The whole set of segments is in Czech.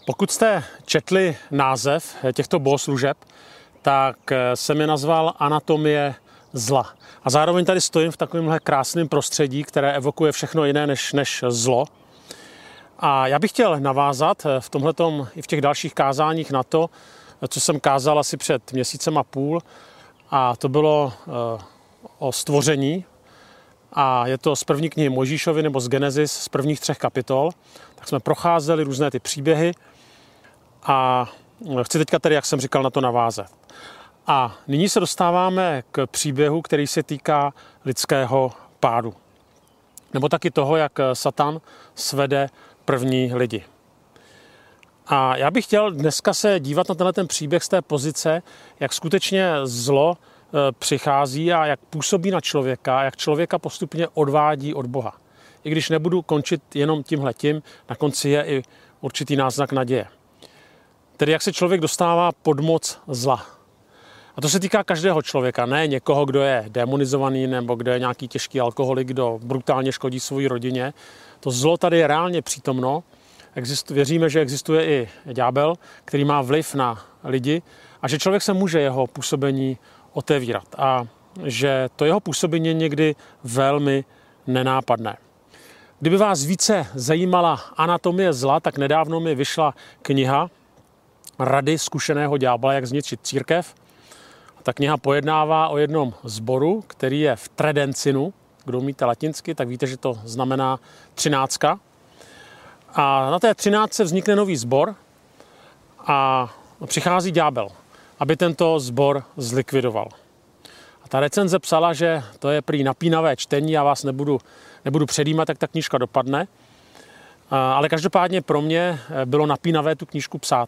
Pokud jste četli název těchto bohoslužeb, tak jsem je nazval Anatomie zla. A zároveň tady stojím v takovémhle krásném prostředí, které evokuje všechno jiné než zlo. A já bych chtěl navázat v tomhletom i v těch dalších kázáních na to, co jsem kázal asi před měsícem a půl. A to bylo o stvoření. A je to z první knihy Mojžíšovy nebo z Genesis z prvních 3 kapitol. Tak jsme procházeli různé ty příběhy a chci teďka tedy, jak jsem říkal, na to navázat. A nyní se dostáváme k příběhu, který se týká lidského pádu. Nebo taky toho, jak Satan svede první lidi. A já bych chtěl dneska se dívat na tenhle ten příběh z té pozice, jak skutečně zlo přichází a jak působí na člověka, jak člověka postupně odvádí od Boha. I když nebudu končit jenom tímhletím, na konci je i určitý náznak naděje. Tedy jak se člověk dostává pod moc zla. A to se týká každého člověka, ne někoho, kdo je demonizovaný nebo kdo je nějaký těžký alkoholik, kdo brutálně škodí své rodině. To zlo tady je reálně přítomno. Věříme, že existuje i ďábel, který má vliv na lidi a že člověk se může jeho působení otevírat a že to jeho působení je někdy velmi nenápadné. Kdyby vás více zajímala anatomie zla, tak nedávno mi vyšla kniha Rady zkušeného ďábla, jak zničit církev. Ta kniha pojednává o jednom sboru, který je v Tredencinu. Kdo umíte latinsky, tak víte, že to znamená 13. A na té 13 vznikne nový sbor a přichází ďábel, aby tento sbor zlikvidoval. A ta recenze psala, že to je prý napínavé čtení, já vás nebudu předjímat, jak ta knížka dopadne. Ale každopádně pro mě bylo napínavé tu knížku psát.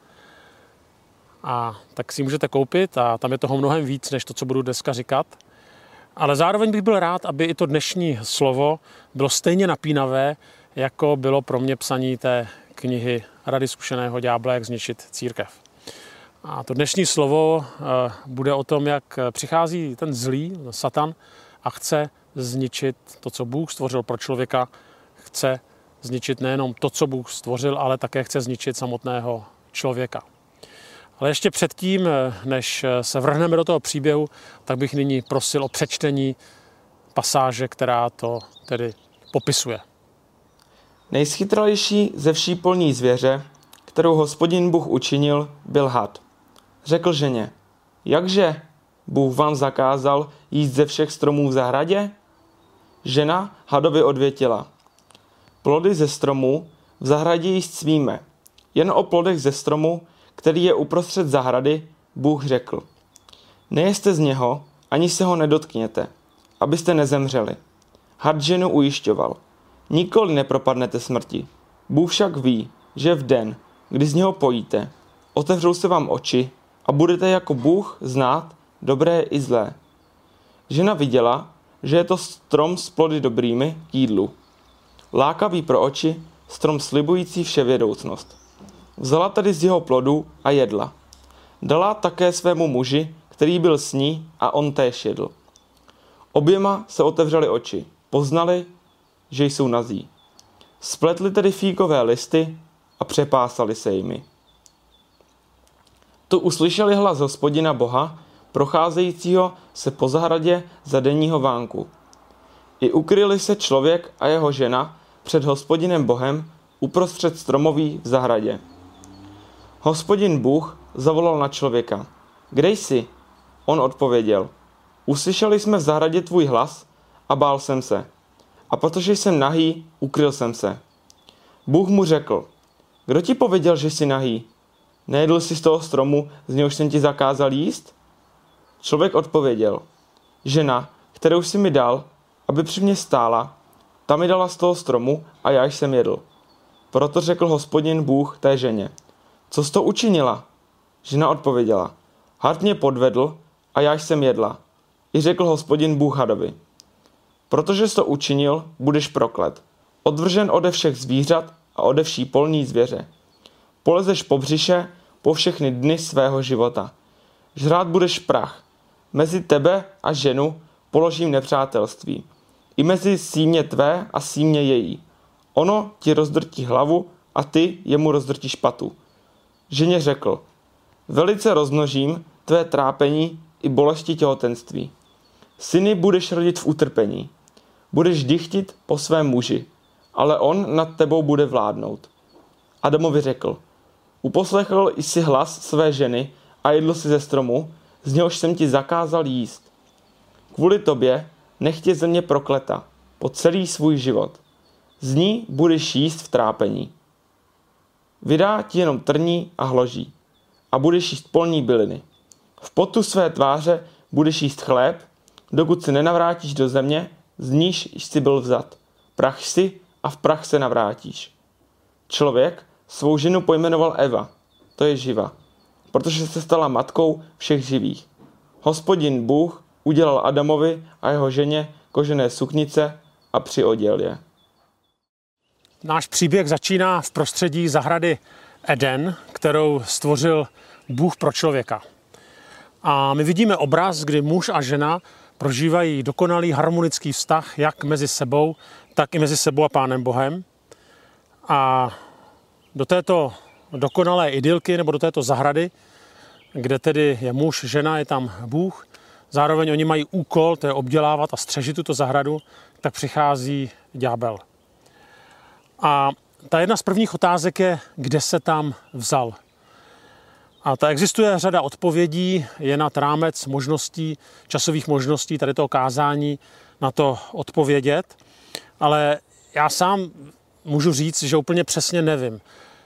A tak si ji můžete koupit a tam je toho mnohem víc, než to, co budu dneska říkat. Ale zároveň bych byl rád, aby i to dnešní slovo bylo stejně napínavé, jako bylo pro mě psaní té knihy Rady zkušeného ďábla, jak zničit církev. A to dnešní slovo bude o tom, jak přichází ten zlý, Satan, a chce zničit to, co Bůh stvořil pro člověka. Chce zničit nejenom to, co Bůh stvořil, ale také chce zničit samotného člověka. Ale ještě předtím, než se vrhneme do toho příběhu, tak bych nyní prosil o přečtení pasáže, která to tedy popisuje. Nejschytralejší ze vší polní zvěře, kterou Hospodin Bůh učinil, byl had. Řekl ženě, jakže Bůh vám zakázal jíst ze všech stromů v zahradě? Žena hadovi odvětila, plody ze stromů v zahradě jíst smíme, jen o plodech ze stromu, který je uprostřed zahrady, Bůh řekl, nejeste z něho, ani se ho nedotkněte, abyste nezemřeli. Had ženu ujišťoval, nikoli nepropadnete smrti. Bůh však ví, že v den, kdy z něho pojíte, otevřou se vám oči a budete jako Bůh znát dobré i zlé. Žena viděla, že je to strom s plody dobrými k jídlu. Lákavý pro oči, strom slibující vševědoucnost. Vzala tedy z jeho plodu a jedla. Dala také svému muži, který byl s ní, a on též jedl. Oběma se otevřely oči, poznali, že jsou nazí. Spletli tedy fíkové listy a přepásali se jimi. Tu uslyšeli hlas Hospodina Boha, procházejícího se po zahradě za denního vánku. I ukryli se člověk a jeho žena před Hospodinem Bohem uprostřed stromoví v zahradě. Hospodin Bůh zavolal na člověka. Kde jsi? On odpověděl. Uslyšeli jsme v zahradě tvůj hlas a bál jsem se. A protože jsem nahý, ukryl jsem se. Bůh mu řekl. Kdo ti pověděl, že jsi nahý? Nejedl jsi z toho stromu, z něhož jsem ti zakázal jíst? Člověk odpověděl. Žena, kterou jsi mi dal, aby při mě stála, ta mi dala z toho stromu a já jsem jedl. Proto řekl Hospodin Bůh té ženě. Co jsi to učinila? Žena odpověděla. Had mě podvedl a já jsem jedla. I řekl Hospodin Bůh hadovi. Protože jsi to učinil, budeš proklet. Odvržen ode všech zvířat a ode vší polní zvěře. Polezeš po břiše po všechny dny svého života. Žrát budeš prach. Mezi tebe a ženu položím nepřátelství. I mezi símě tvé a símě její. Ono ti rozdrtí hlavu a ty jemu rozdrtíš patu. Ženě řekl, velice rozmnožím tvé trápení i bolesti těhotenství. Syny budeš rodit v utrpení. Budeš dychtit po svém muži, ale on nad tebou bude vládnout. Adamovi řekl, uposlechl jsi hlas své ženy a jedl si ze stromu, z něhož jsem ti zakázal jíst. Kvůli tobě nech tě země prokleta po celý svůj život. Z ní budeš jíst v trápení. Vydá ti jenom trní a hloží a budeš jíst polní byliny. V potu své tváře budeš jíst chléb, dokud se nenavrátíš do země, z níž jsi byl vzat. Prach jsi a v prach se navrátíš. Člověk svou ženu pojmenoval Eva, to je živa, protože se stala matkou všech živých. Hospodin Bůh udělal Adamovi a jeho ženě kožené suknice a přioděl je. Náš příběh začíná v prostředí zahrady Eden, kterou stvořil Bůh pro člověka. A my vidíme obraz, kdy muž a žena prožívají dokonalý harmonický vztah jak mezi sebou, tak i mezi sebou a Pánem Bohem. A do této dokonalé idylky nebo do této zahrady, kde tedy je muž, žena, je tam Bůh, zároveň oni mají úkol, to je obdělávat a střežit tuto zahradu, tak přichází ďábel. A ta jedna z prvních otázek je, kde se tam vzal. A ta existuje řada odpovědí, je nad rámec možností, časových možností tady toho kázání na to odpovědět, ale já sám můžu říct, že úplně přesně nevím.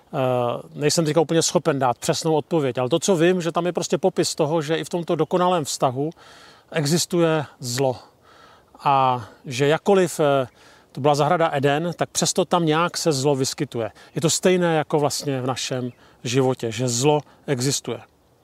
Nejsem teďka úplně schopen dát přesnou odpověď, ale to, co vím, že tam je prostě popis toho, že i v tomto dokonalém vztahu existuje zlo. A že jakkoliv to byla zahrada Eden, tak přesto tam nějak se zlo vyskytuje. Je to stejné jako vlastně v našem životě, že zlo existuje.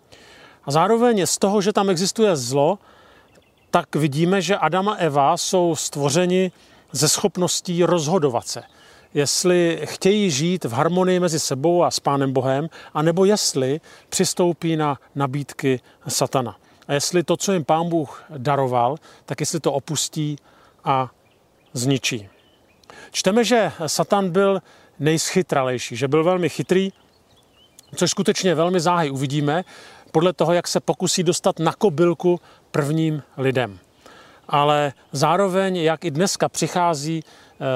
A zároveň z toho, že tam existuje zlo, tak vidíme, že Adam a Eva jsou stvořeni ze schopností rozhodovat se. Jestli chtějí žít v harmonii mezi sebou a s Pánem Bohem, anebo jestli přistoupí na nabídky satana. A jestli to, co jim Pán Bůh daroval, tak jestli to opustí a zničí. Čteme, že Satan byl nejschytralejší, že byl velmi chytrý, což skutečně velmi záhy uvidíme, podle toho, jak se pokusí dostat na kobylku prvním lidem. Ale zároveň, jak i dneska přichází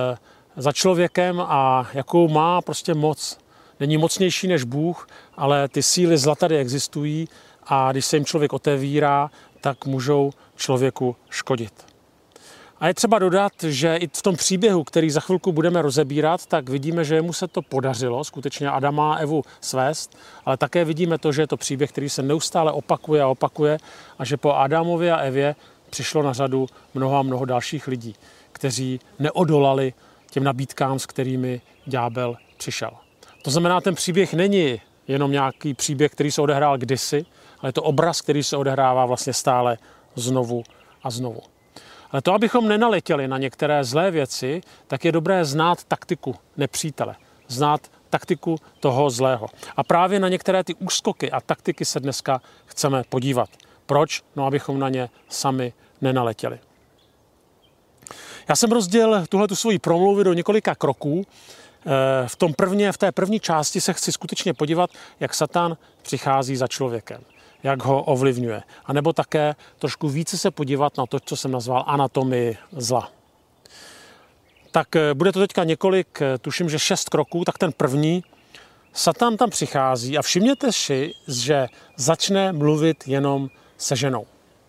za člověkem a jakou má prostě moc. Není mocnější než Bůh, ale ty síly zla tady existují a když se jim člověk otevírá, tak můžou člověku škodit. A je třeba dodat, že i v tom příběhu, který za chvilku budeme rozebírat, tak vidíme, že mu se to podařilo skutečně Adama a Evu svést, ale také vidíme to, že je to příběh, který se neustále opakuje a opakuje a že po Adamovi a Evě přišlo na řadu mnoho dalších lidí, kteří neodolali těm nabídkám, s kterými ďábel přišel. To znamená, ten příběh není jenom nějaký příběh, který se odehrál kdysi, ale je to obraz, který se odehrává vlastně stále znovu a znovu. Ale to, abychom nenaletěli na některé zlé věci, tak je dobré znát taktiku nepřítele, znát taktiku toho zlého. A právě na některé ty úskoky a taktiky se dneska chceme podívat. Proč? No, abychom na ně sami nenaletěli. Já jsem rozdělil tuhletu svoji promluvu do několika kroků. V té první části se chci skutečně podívat, jak Satan přichází za člověkem, jak ho ovlivňuje. A nebo také trošku více se podívat na to, co jsem nazval anatomii zla. Tak bude to teďka několik, tuším, že 6 kroků, tak ten první, Satan tam přichází a všimněte si, že začne mluvit jenom se ženou.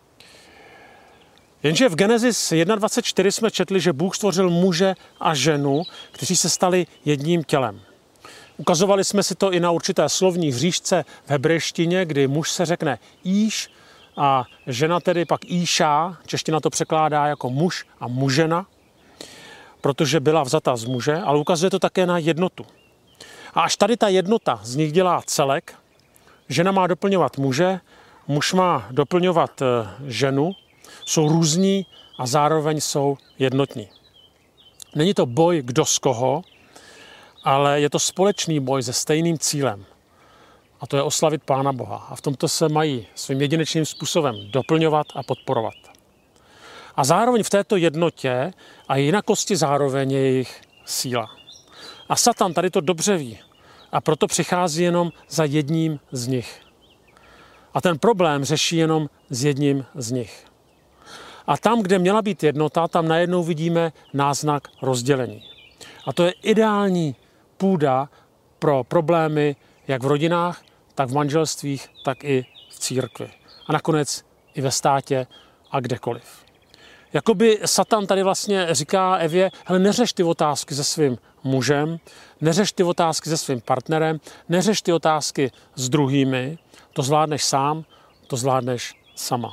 Jenže v Genesis 1.24 jsme četli, že Bůh stvořil muže a ženu, kteří se stali jedním tělem. Ukazovali jsme si to i na určité slovní hříčce v hebrejštině, kdy muž se řekne Íš a žena tedy pak Íšá, čeština to překládá jako muž a mužena, protože byla vzata z muže, ale ukazuje to také na jednotu. A až tady ta jednota z nich dělá celek, žena má doplňovat muže, muž má doplňovat ženu, jsou různí a zároveň jsou jednotní. Není to boj kdo z koho, ale je to společný boj se stejným cílem. A to je oslavit Pána Boha. A v tomto se mají svým jedinečným způsobem doplňovat a podporovat. A zároveň v této jednotě a jinakosti zároveň je jejich síla. A Satan tady to dobře ví. a proto přichází jenom za jedním z nich. A ten problém řeší jenom s jedním z nich. A tam, kde měla být jednota, tam najednou vidíme náznak rozdělení. A to je ideální půda pro problémy jak v rodinách, tak v manželstvích, tak i v církvi. A nakonec i ve státě a kdekoliv. Jakoby Satan tady vlastně říká Evě, hele, neřeš ty otázky se svým mužem, neřeš ty otázky se svým partnerem, neřeš ty otázky s druhými, to zvládneš sám, to zvládneš sama.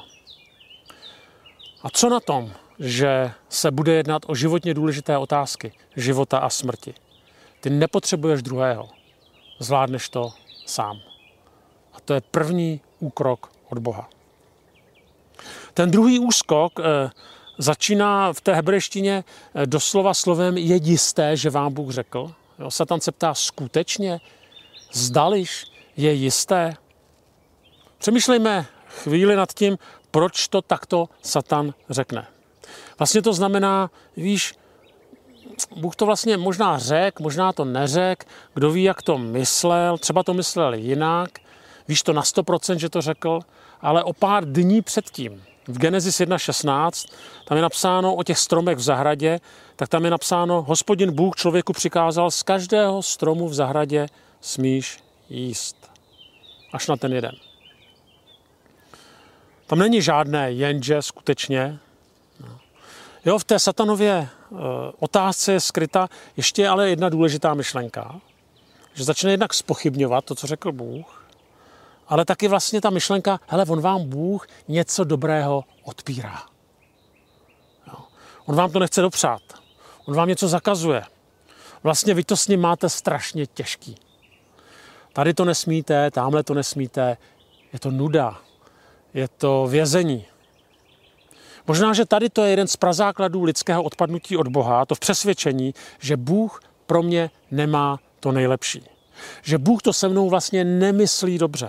A co na tom, že se bude jednat o životně důležité otázky života a smrti? Ty nepotřebuješ druhého, zvládneš to sám. A to je první úkrok od Boha. Ten druhý úskok začíná v té hebrejštině doslova slovem je jisté, že vám Bůh řekl. Jo, Satan se ptá skutečně, zdališ, je jisté? Přemýšlejme chvíli nad tím, proč to takto Satan řekne. Vlastně to znamená, víš, Bůh to vlastně možná řekl, možná to neřekl, kdo ví, jak to myslel, třeba to myslel jinak, víš to na 100%, že to řekl, ale o pár dní předtím, v Genesis 1.16, tam je napsáno o těch stromech v zahradě, tak tam je napsáno, Hospodin Bůh člověku přikázal, z každého stromu v zahradě smíš jíst. Až na ten jeden. Tam není žádné jenže skutečně. Jo, v té satanově otázce je skryta ještě ale jedna důležitá myšlenka, že začne jednak zpochybňovat to, co řekl Bůh, ale taky vlastně ta myšlenka, hele, on vám Bůh něco dobrého odpírá. Jo. On vám to nechce dopřát. On vám něco zakazuje. Vlastně vy to s ním máte strašně těžký. Tady to nesmíte, tamhle to nesmíte. Je to nuda. Je to vězení. Možná, že tady to je jeden z prazákladů lidského odpadnutí od Boha, to v přesvědčení, že Bůh pro mě nemá to nejlepší. Že Bůh to se mnou vlastně nemyslí dobře.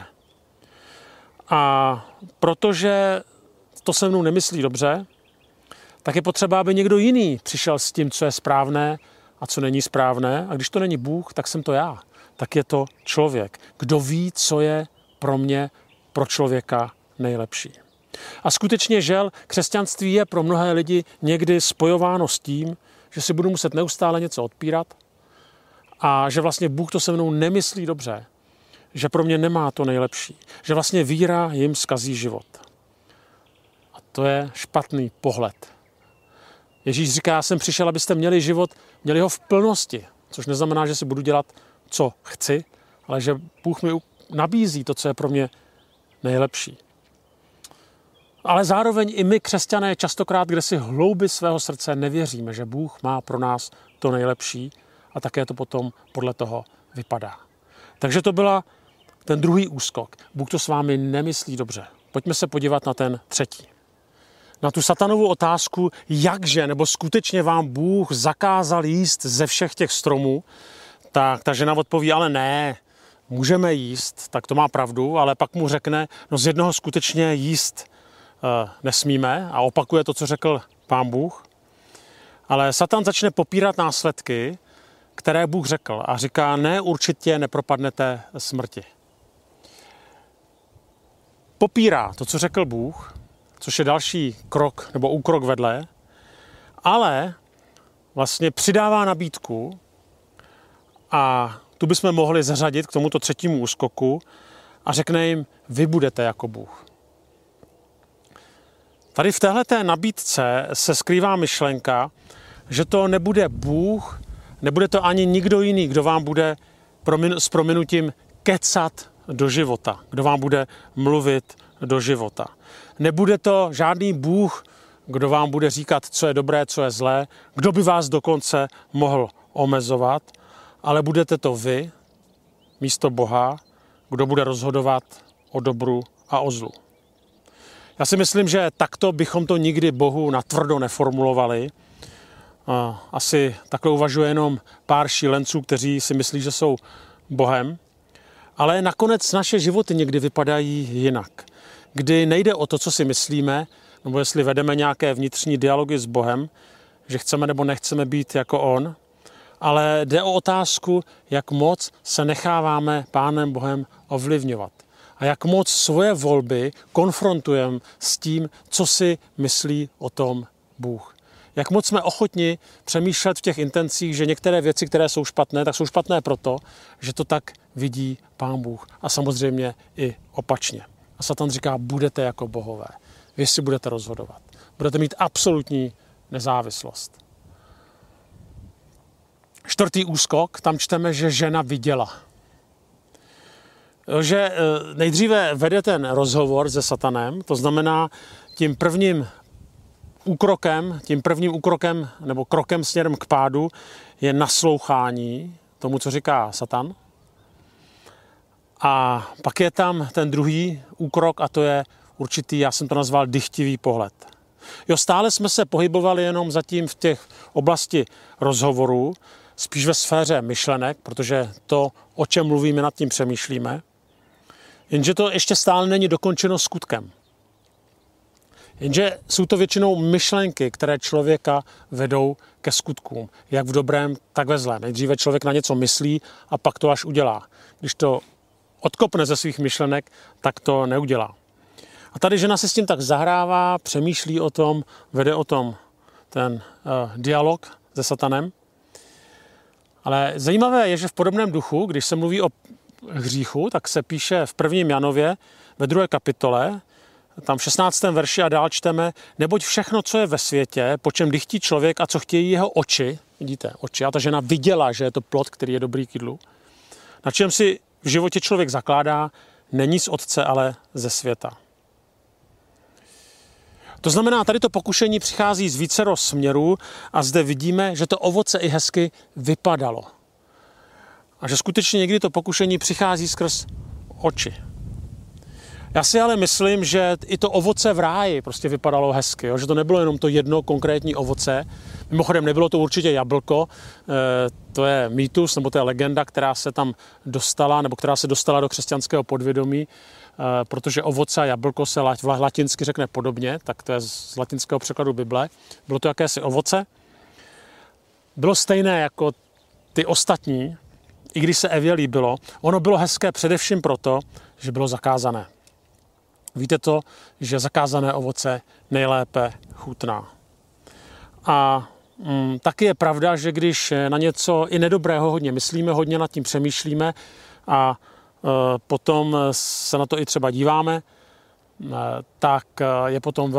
A protože to se mnou nemyslí dobře, tak je potřeba, aby někdo jiný přišel s tím, co je správné a co není správné. A když to není Bůh, tak jsem to já. Tak je to člověk. Kdo ví, co je pro mě, pro člověka nejlepší. A skutečně žel, křesťanství je pro mnohé lidi někdy spojováno s tím, že si budu muset neustále něco odpírat a že vlastně Bůh to se mnou nemyslí dobře, že pro mě nemá to nejlepší, že vlastně víra jim zkazí život. A to je špatný pohled. Ježíš říká, já jsem přišel, abyste měli život, měli ho v plnosti, což neznamená, že si budu dělat, co chci, ale že Bůh mi nabízí to, co je pro mě nejlepší. Ale zároveň i my, křesťané, častokrát, kde si hloubi svého srdce nevěříme, že Bůh má pro nás to nejlepší a také to potom podle toho vypadá. Takže to byla ten druhý úskok. Bůh to s vámi nemyslí dobře. Pojďme se podívat na ten třetí. Na tu satanovou otázku, jakže nebo skutečně vám Bůh zakázal jíst ze všech těch stromů, tak ta žena odpoví, ale ne, můžeme jíst, tak to má pravdu, ale pak mu řekne, no z jednoho skutečně jíst nesmíme a opakuje to, co řekl Pán Bůh. Ale Satan začne popírat následky, které Bůh řekl a říká, ne, určitě nepropadnete smrti. Popírá to, co řekl Bůh, což je další krok nebo úkrok vedle, ale vlastně přidává nabídku a tu bychom mohli zařadit k tomuto třetímu úskoku a řekne jim, vy budete jako Bůh. Tady v téhleté nabídce se skrývá myšlenka, že to nebude Bůh, nebude to ani nikdo jiný, kdo vám bude s prominutím kecat do života, kdo vám bude mluvit do života. Nebude to žádný Bůh, kdo vám bude říkat, co je dobré, co je zlé, kdo by vás dokonce mohl omezovat, ale budete to vy, místo Boha, kdo bude rozhodovat o dobru a o zlu. Já si myslím, že takto bychom to nikdy Bohu natvrdo neformulovali. Asi takhle uvažuje jenom pár šílenců, kteří si myslí, že jsou Bohem. Ale nakonec naše životy někdy vypadají jinak. Kdy nejde o to, co si myslíme, nebo jestli vedeme nějaké vnitřní dialogy s Bohem, že chceme nebo nechceme být jako on, ale jde o otázku, jak moc se necháváme Pánem Bohem ovlivňovat a jak moc svoje volby konfrontujeme s tím, co si myslí o tom Bůh. Jak moc jsme ochotni přemýšlet v těch intencích, že některé věci, které jsou špatné, tak jsou špatné proto, že to tak vidí Pán Bůh. A samozřejmě i opačně. A Satan říká, budete jako bohové. Vy si budete rozhodovat. Budete mít absolutní nezávislost. 4. úskok, tam čteme, že žena viděla. Že nejdříve vede ten rozhovor se Satanem, to znamená tím prvním úkrokem nebo krokem směrem k pádu je naslouchání tomu, co říká Satan. A pak je tam ten druhý úkrok a to je určitý, já jsem to nazval dychtivý pohled. Jo, stále jsme se pohybovali jenom zatím v těch oblasti rozhovorů, spíš ve sféře myšlenek, protože to, o čem mluvíme, nad tím přemýšlíme. Jenže to ještě stále není dokončeno skutkem. Jenže jsou to většinou myšlenky, které člověka vedou ke skutkům. Jak v dobrém, tak ve zlém. Nejdříve člověk na něco myslí a pak to až udělá. Když to odkopne ze svých myšlenek, tak to neudělá. A tady žena se s tím tak zahrává, přemýšlí o tom, vede o tom ten dialog se Satanem. Ale zajímavé je, že v podobném duchu, když se mluví o hříchu, tak se píše v 1. Janově ve 2. kapitole, tam v 16. verši a dál čteme, neboť všechno, co je ve světě, po čem dychtí člověk a co chtějí jeho oči, vidíte, oči, a ta žena viděla, že je to plod, který je dobrý k jídlu, na čem si v životě člověk zakládá, není z otce, ale ze světa. To znamená, tady to pokušení přichází z vícero směrů a zde vidíme, že to ovoce i hezky vypadalo. A že skutečně někdy to pokušení přichází skrz oči. Já si ale myslím, že i to ovoce v ráji prostě vypadalo hezky, jo? Že to nebylo jenom to jedno konkrétní ovoce. Mimochodem nebylo to určitě jablko, to je mýtus, nebo to je legenda, která se tam dostala, nebo která se dostala do křesťanského podvědomí, protože ovoce a jablko se latinsky řekne podobně, tak to je z latinského překladu Bible. Bylo to jakési ovoce. Bylo stejné jako ty ostatní, i když se Evě líbilo, ono bylo hezké především proto, že bylo zakázané. Víte to, že zakázané ovoce nejlépe chutná. A taky je pravda, že když na něco i nedobrého hodně myslíme, hodně nad tím přemýšlíme a potom se na to i třeba díváme, tak je potom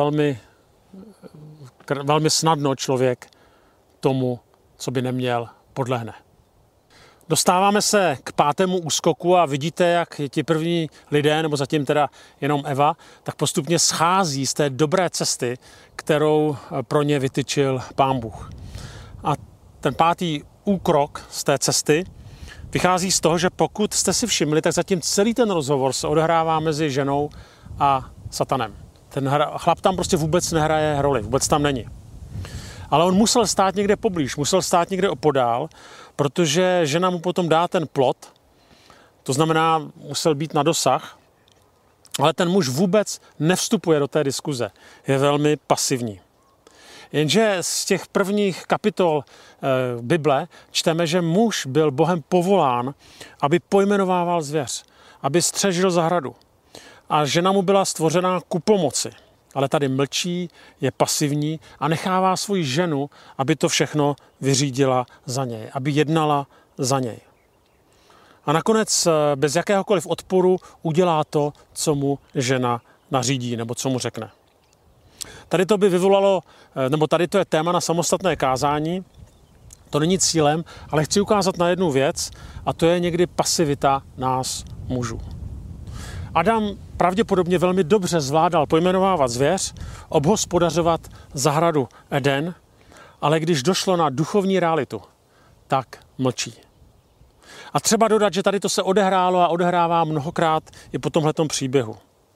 velmi snadno člověk tomu, co by neměl, podlehne. Dostáváme se k 5. úskoku a vidíte, jak ti první lidé, nebo zatím teda jenom Eva, tak postupně schází z té dobré cesty, kterou pro ně vytyčil Pán Bůh. A ten 5. úkrok z té cesty vychází z toho, že pokud jste si všimli, tak zatím celý ten rozhovor se odehrává mezi ženou a Satanem. Ten chlap tam prostě vůbec nehraje roli, vůbec tam není. Ale on musel stát někde poblíž, musel stát někde opodál, protože žena mu potom dá ten plod, to znamená, musel být na dosah, ale ten muž vůbec nevstupuje do té diskuze, je velmi pasivní. Jenže z těch prvních kapitol Bible čteme, že muž byl Bohem povolán, aby pojmenovával zvěř, aby střežil zahradu. A žena mu byla stvořena ku pomoci. Ale tady mlčí, je pasivní a nechává svoji ženu, aby to všechno vyřídila za něj, aby jednala za něj. A nakonec bez jakéhokoliv odporu udělá to, co mu žena nařídí nebo co mu řekne. Tady to by vyvolalo, nebo tady to je téma na samostatné kázání, to není cílem, ale chci ukázat na jednu věc a to je někdy pasivita nás mužů. Adam pravděpodobně velmi dobře zvládal pojmenovávat zvěř, obhospodařovat zahradu Eden, ale když došlo na duchovní realitu, tak mlčí. A třeba dodat, že tady to se odehrálo a odehrává mnohokrát i po tomhletom příběhu.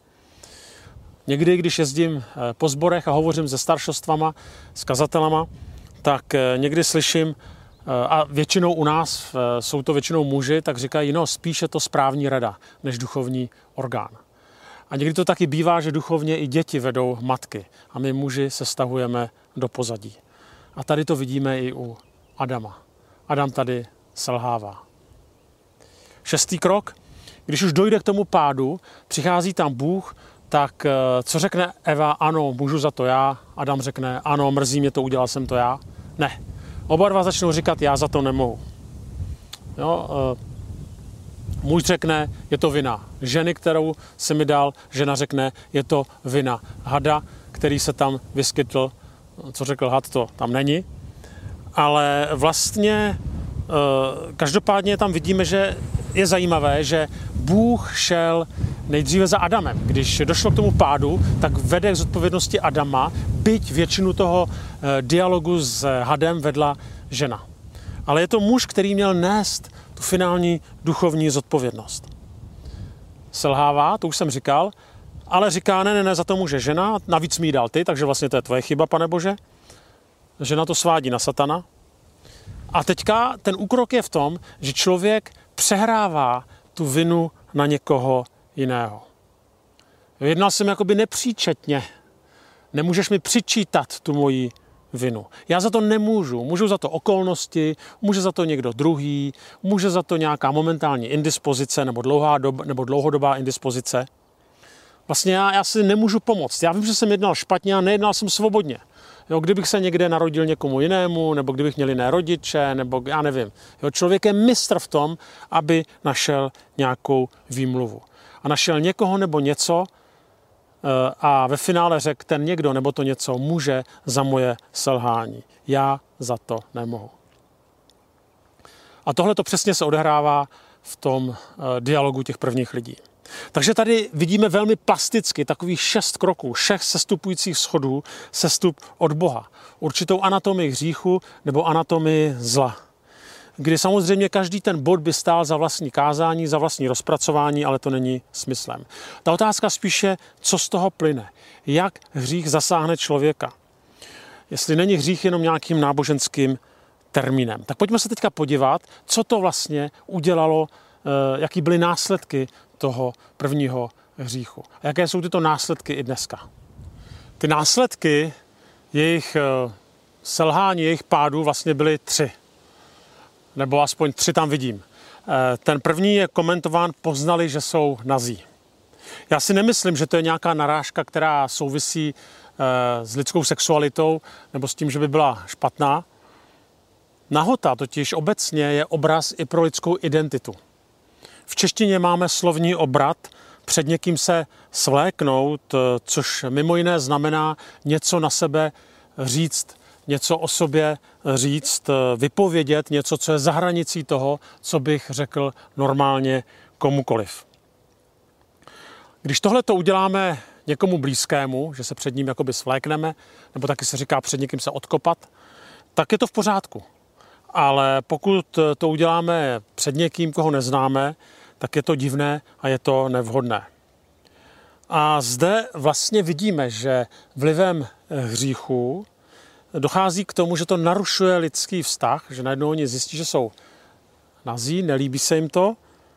Někdy, když jezdím po sborech a hovořím se staršostvama, s kazatelama, tak někdy slyším, a většinou u nás jsou to většinou muži, tak říkají, no spíše to správní rada, než duchovní orgán. A někdy to taky bývá, že duchovně i děti vedou matky a my muži se stahujeme do pozadí. A tady to vidíme i u Adama. Adam tady selhává. 6. krok. Když už dojde k tomu pádu, přichází tam Bůh, tak co řekne Eva? Ano, můžu za to já. Adam řekne, ano, mrzí mě to, udělal jsem to já. Ne. Oba dva začnou říkat, já za to nemohu. Jo, muž řekne, je to vina ženy, kterou si mi dal, žena řekne, je to vina hada, který se tam vyskytl. Co řekl had, to tam není. Ale vlastně každopádně tam vidíme, že je zajímavé, že Bůh šel nejdříve za Adamem. Když došlo k tomu pádu, tak vede k zodpovědnosti Adama, byť většinu toho dialogu s hadem vedla žena. Ale je to muž, který měl nést tu finální duchovní zodpovědnost. Selhává, to už jsem říkal, ale říká, ne, za to může žena, navíc mi ji dal ty, takže vlastně to je tvoje chyba, Pane Bože. Žena to svádí na satana. A teďka ten úkrok je v tom, že člověk přehrává tu vinu na někoho jiného. Jednal jsem jakoby nepříčetně. Nemůžeš mi přičítat tu moji vinu. Já za to nemůžu. Můžu za to okolnosti, může za to někdo druhý, může za to nějaká momentální indispozice nebo dlouhodobá indispozice. Vlastně já si nemůžu pomoct. Já vím, že jsem jednal špatně a nejednal jsem svobodně. Jo, kdybych se někde narodil někomu jinému, nebo kdybych měl jiné rodiče, nebo já nevím. Jo, člověk je mistr v tom, aby našel nějakou výmluvu. A našel někoho nebo něco a ve finále řekl, ten někdo nebo to něco může za moje selhání. Já za to nemohu. A tohle to přesně se odehrává v tom dialogu těch prvních lidí. Takže tady vidíme velmi plasticky takových 6 kroků, 6 sestupujících schodů, sestup od Boha. Určitou anatomii hříchu nebo anatomii zla. Kdy samozřejmě každý ten bod by stál za vlastní kázání, za vlastní rozpracování, ale to není smyslem. Ta otázka spíše, co z toho plyne. Jak hřích zasáhne člověka. Jestli není hřích jenom nějakým náboženským termínem. Tak pojďme se teďka podívat, co to vlastně udělalo, jaký byly následky toho prvního hříchu. A jaké jsou tyto následky i dneska? Ty následky jejich selhání, jejich pádu vlastně byly 3. Nebo aspoň 3 tam vidím. Ten první je komentován, poznali, že jsou nazí. Já si nemyslím, že to je nějaká narážka, která souvisí s lidskou sexualitou nebo s tím, že by byla špatná. Nahota totiž obecně je obraz i pro lidskou identitu. V češtině máme slovní obrat před někým se svléknout, což mimo jiné znamená něco na sebe říct, něco o sobě říct, vypovědět něco, co je za hranicí toho, co bych řekl normálně komukoliv. Když tohle to uděláme někomu blízkému, že se před ním jakoby svlékneme, nebo taky se říká před někým se odkopat, tak je to v pořádku. Ale pokud to uděláme před někým, koho neznáme, tak je to divné a je to nevhodné. A zde vlastně vidíme, že vlivem hříchu dochází k tomu, že to narušuje lidský vztah, že najednou oni zjistí, že jsou nazí, nelíbí se jim to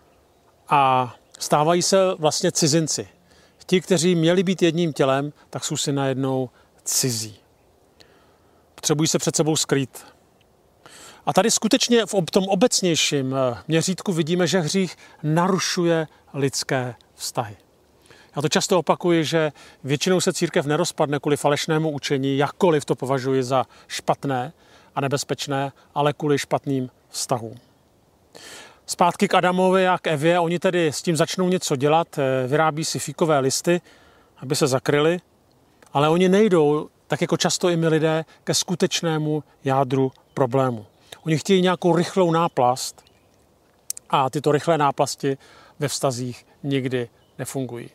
a stávají se vlastně cizinci. Ti, kteří měli být jedním tělem, tak jsou si najednou cizí. Potřebují se před sebou skrýt. A tady skutečně v tom obecnějším měřítku vidíme, že hřích narušuje lidské vztahy. Já to často opakuji, že většinou se církev nerozpadne kvůli falešnému učení, jakkoliv to považuji za špatné a nebezpečné, ale kvůli špatným vztahům. Zpátky k Adamovi a k Evě, oni tedy s tím začnou něco dělat, vyrábí si fíkové listy, aby se zakryli, ale oni nejdou, tak jako často i my lidé, ke skutečnému jádru problému. Oni chtějí nějakou rychlou náplast a tyto rychlé náplasti ve vztazích nikdy nefungují.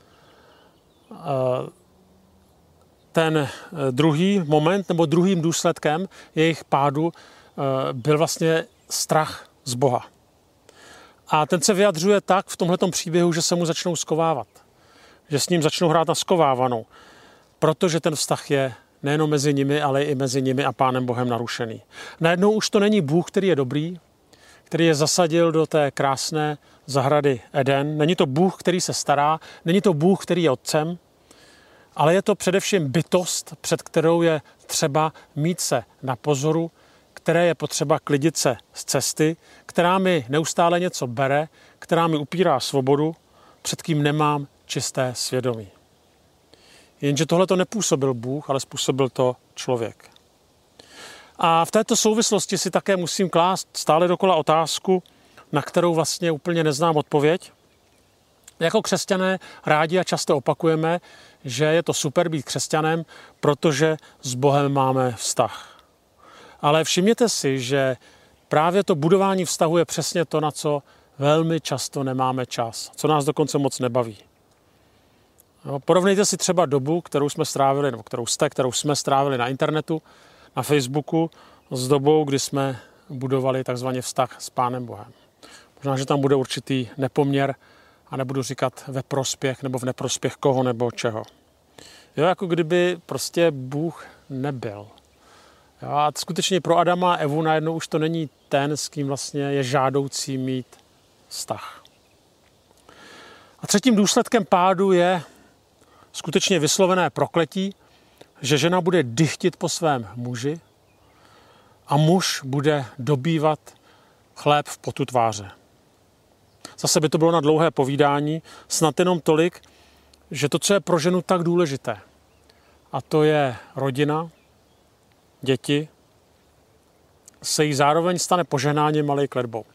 Ten druhý moment nebo druhým důsledkem jejich pádu byl vlastně strach z Boha. A ten se vyjadřuje tak v tomhletom příběhu, že se mu začnou skovávat. Že s ním začnou hrát na skovávanou. Protože ten vztah je nejenom mezi nimi, ale i mezi nimi a Pánem Bohem narušený. Najednou už to není Bůh, který je dobrý, který je zasadil do té krásné zahrady Eden. Není to Bůh, který se stará, není to Bůh, který je otcem, ale je to především bytost, před kterou je třeba mít se na pozoru, které je potřeba klidit se z cesty, která mi neustále něco bere, která mi upírá svobodu, před kým nemám čisté svědomí. Jenže tohle to nepůsobil Bůh, ale způsobil to člověk. A v této souvislosti si také musím klást stále dokola otázku, na kterou vlastně úplně neznám odpověď. Jako křesťané rádi a často opakujeme, že je to super být křesťanem, protože s Bohem máme vztah. Ale všimněte si, že právě to budování vztahu je přesně to, na co velmi často nemáme čas, co nás dokonce moc nebaví. Porovnejte si třeba dobu, kterou jsme strávili na internetu, na Facebooku, s dobou, kdy jsme budovali takzvaný vztah s Pánem Bohem. Možná, že tam bude určitý nepoměr a nebudu říkat ve prospěch nebo v neprospěch koho nebo čeho. Jo, jako kdyby prostě Bůh nebyl. Jo, a skutečně pro Adama a Evu najednou už to není ten, s kým vlastně je žádoucí mít vztah. A třetím důsledkem pádu je skutečně vyslovené prokletí, že žena bude dychtit po svém muži a muž bude dobývat chléb v potu tváře. Zase by to bylo na dlouhé povídání, snad jenom tolik, že to, co je pro ženu tak důležité, a to je rodina, děti, se jí zároveň stane požehnáním, ale i kletbou.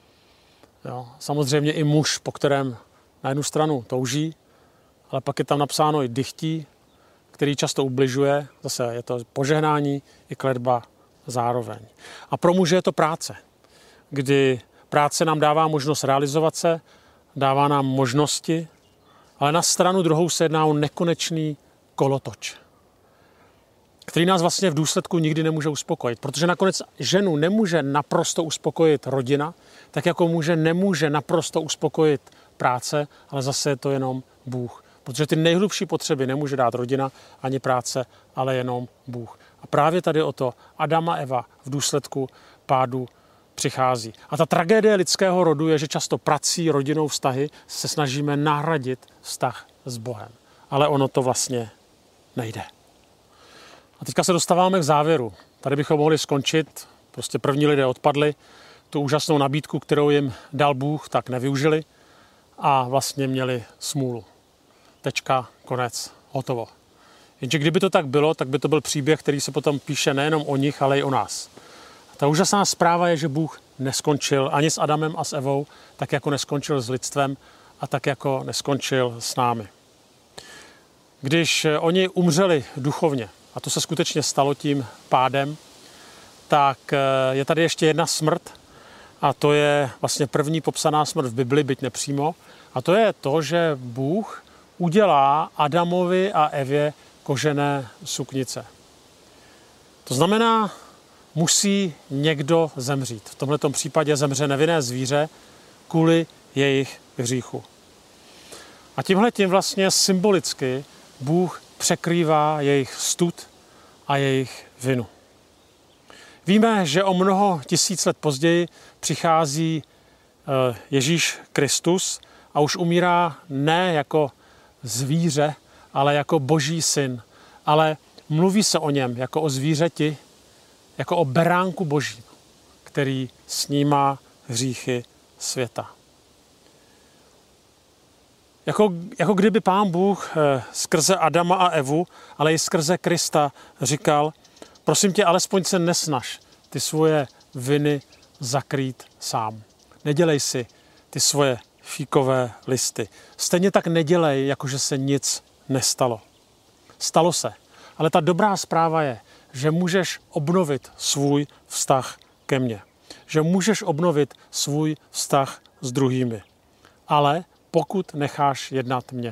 Jo, samozřejmě i muž, po kterém na jednu stranu touží, ale pak je tam napsáno i dychtí, který často ubližuje, zase je to požehnání i kletba zároveň. A pro muže je to práce, kdy práce nám dává možnost realizovat se, dává nám možnosti, ale na stranu druhou se jedná o nekonečný kolotoč, který nás vlastně v důsledku nikdy nemůže uspokojit. Protože nakonec ženu nemůže naprosto uspokojit rodina, tak jako muže nemůže naprosto uspokojit práce, ale zase je to jenom Bůh. Protože ty nejhlubší potřeby nemůže dát rodina ani práce, ale jenom Bůh. A právě tady o to Adam a Eva v důsledku pádu přichází. A ta tragédie lidského rodu je, že často prací, rodinou, vztahy se snažíme nahradit vztah s Bohem. Ale ono to vlastně nejde. A teďka se dostáváme k závěru. Tady bychom mohli skončit, prostě první lidé odpadli, tu úžasnou nabídku, kterou jim dal Bůh, tak nevyužili a vlastně měli smůlu. Tečka, konec, hotovo. Jenže kdyby to tak bylo, tak by to byl příběh, který se potom píše nejenom o nich, ale i o nás. A ta úžasná zpráva je, že Bůh neskončil ani s Adamem a s Evou, tak jako neskončil s lidstvem a tak jako neskončil s námi. Když oni umřeli duchovně, a to se skutečně stalo tím pádem, tak je tady ještě jedna smrt a to je vlastně první popsaná smrt v Bibli, byť nepřímo. A to je to, že Bůh udělá Adamovi a Evě kožené suknice. To znamená, musí někdo zemřít. V tomto případě zemře nevinné zvíře kvůli jejich hříchu. A tímhletím vlastně symbolicky Bůh překrývá jejich stud a jejich vinu. Víme, že o mnoho tisíc let později přichází Ježíš Kristus a už umírá ne jako zvíře, ale jako Boží syn. Ale mluví se o něm jako o zvířeti, jako o beránku Božím, který snímá hříchy světa. Jako kdyby Pán Bůh skrze Adama a Evu, ale i skrze Krista říkal, prosím tě, alespoň se nesnaž ty svoje viny zakrýt sám. Nedělej si ty svoje fíkové listy. Stejně tak nedělej, jakože se nic nestalo. Stalo se. Ale ta dobrá zpráva je, že můžeš obnovit svůj vztah ke mně. Že můžeš obnovit svůj vztah s druhými. Ale pokud necháš jednat mě.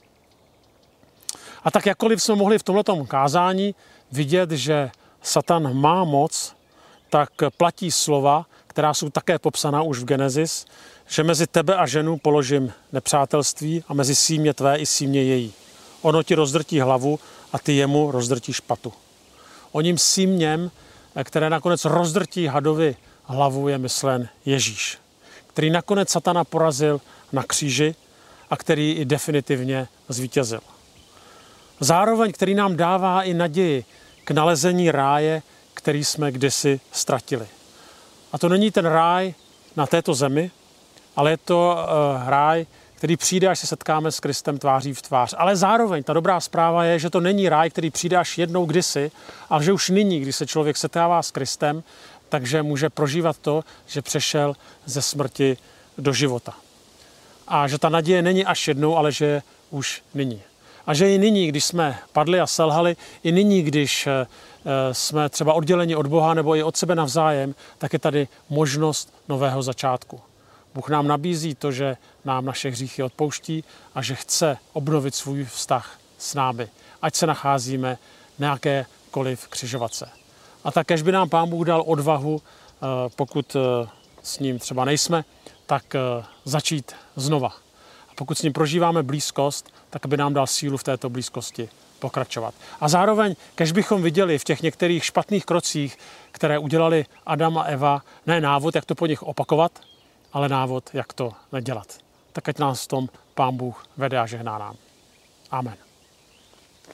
A tak jakkoliv jsme mohli v tomhletom kázání vidět, že Satan má moc, tak platí slova, která jsou také popsaná už v Genesis, že mezi tebe a ženu položím nepřátelství a mezi símě tvé i símě její. Ono ti rozdrtí hlavu a ty jemu rozdrtíš patu. O ním símněm, které nakonec rozdrtí hadovi hlavu, je myslen Ježíš, který nakonec Satana porazil na kříži a který i definitivně zvítězil. Zároveň, který nám dává i naději k nalezení ráje, který jsme kdysi ztratili. A to není ten ráj na této zemi, ale je to ráj, který přijde, až se setkáme s Kristem tváří v tvář. Ale zároveň ta dobrá zpráva je, že to není ráj, který přijde až jednou kdysi, ale že už nyní, když se člověk setkává s Kristem, takže může prožívat to, že přešel ze smrti do života. A že ta naděje není až jednou, ale že je už nyní. A že i nyní, když jsme padli a selhali, i nyní, když jsme třeba odděleni od Boha nebo i od sebe navzájem, tak je tady možnost nového začátku. Bůh nám nabízí to, že nám naše hříchy odpouští a že chce obnovit svůj vztah s námi, ať se nacházíme na jakékoliv křižovatce. A tak, až by nám Pán Bůh dal odvahu, pokud s ním třeba nejsme, tak začít znova. A pokud s ním prožíváme blízkost, tak aby nám dal sílu v této blízkosti pokračovat. A zároveň, kež bychom viděli v těch některých špatných krocích, které udělali Adam a Eva, ne návod, jak to po nich opakovat, ale návod, jak to nedělat. Tak ať nás v tom Pán Bůh vede a žehná nám. Amen.